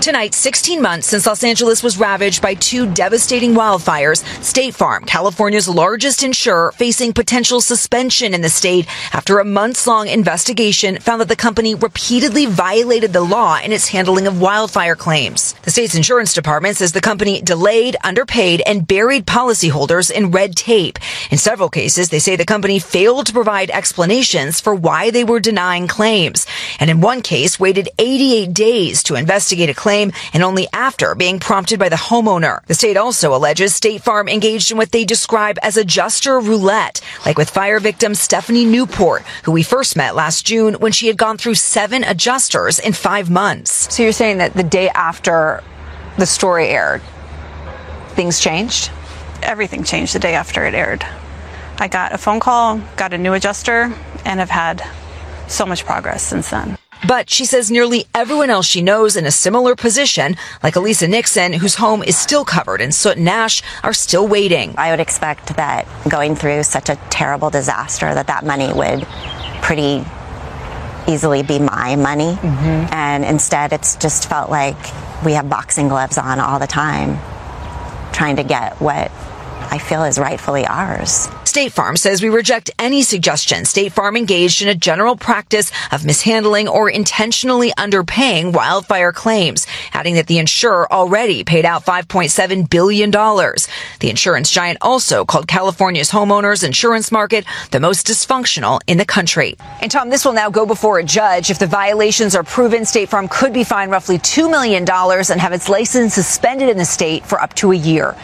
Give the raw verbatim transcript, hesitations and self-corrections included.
Tonight, sixteen months since Los Angeles was ravaged by two devastating wildfires, State Farm, California's largest insurer, facing potential suspension in the state after a months-long investigation found that the company repeatedly violated the law in its handling of wildfire claims. The state's insurance department says the company delayed, underpaid, and buried policyholders in red tape. In several cases, they say the company failed to provide explanations for why they were denying claims, and in one case waited eighty-eight days to investigate a claim, and only after being prompted by the homeowner. The state also alleges State Farm engaged in what they describe as adjuster roulette, like with fire victim Stephanie Newport, who we first met last June when she had gone through seven adjusters in five months. So you're saying that the day after the story aired, things changed? Everything changed the day after it aired. I got a phone call, got a new adjuster, and have had so much progress since then. But she says nearly everyone else she knows in a similar position, like Elisa Nixon, whose home is still covered in soot and ash, are still waiting. I would expect that going through such a terrible disaster, that that money would pretty easily be my money. Mm-hmm. And instead, it's just felt like we have boxing gloves on all the time, trying to get what I feel is rightfully ours. State Farm says we reject any suggestion State Farm engaged in a general practice of mishandling or intentionally underpaying wildfire claims, adding that the insurer already paid out five point seven billion dollars. The insurance giant also called California's homeowners insurance market the most dysfunctional in the country. And Tom, this will now go before a judge. If the violations are proven, State Farm could be fined roughly two million dollars and have its license suspended in the state for up to a year.